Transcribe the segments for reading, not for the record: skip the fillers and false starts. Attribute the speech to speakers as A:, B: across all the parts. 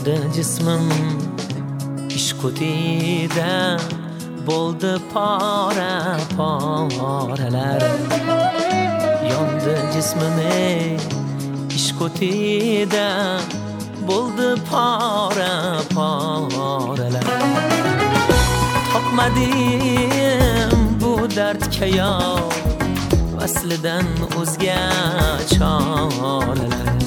A: yondi jismim ish kutida bo'ldi pora poralar. Yondi jismim ish kutida bo'ldi pora poralar. Topmadim bu dardga yor, vaslidan o'zga choralar.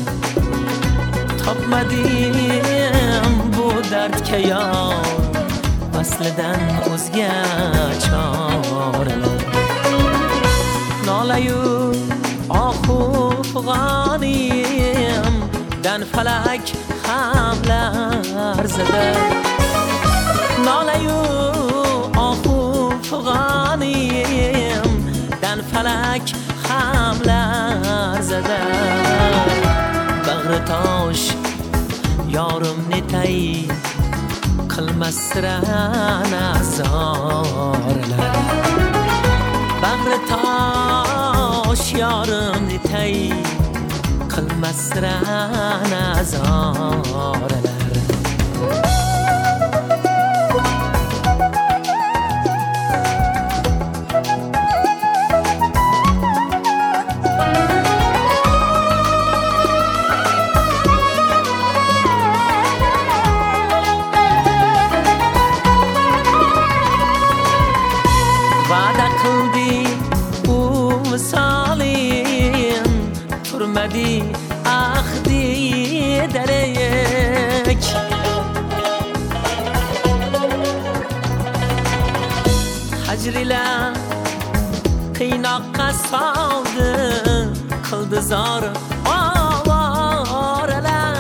A: Topmadim bu dardga yor, vaslidan o'zga choralar. Nolayu ohu fig'onim dan falak ham larzada. Nolayu ohu fig'onim dan falak ham larzada. Bag'ri tosh yorim netay qilmas sira nazorlar. Bag'ri tosh yorim netay qilmas sira nazorlar. Va'da qildi u misolim, turmadi ahdi darek. Hajrila qiynoqqa soldi, qildi zor ovoralar.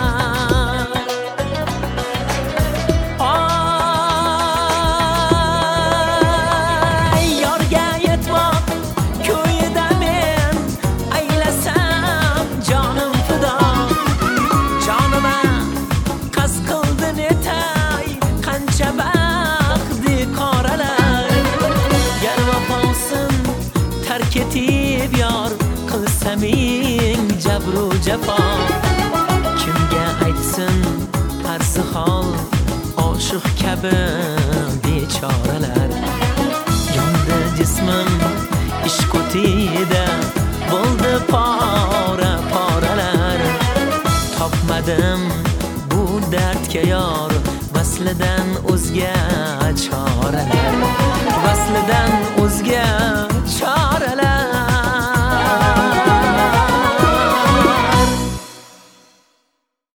A: Ketib yor qilsaming jabru jafo, kimga aytsin arzi hol oshiq kabi bechoralar. Yondi jismim ish kutida bo'ldi pora poralar. Topmadim bu dardga yor, vaslidan o'zga chora.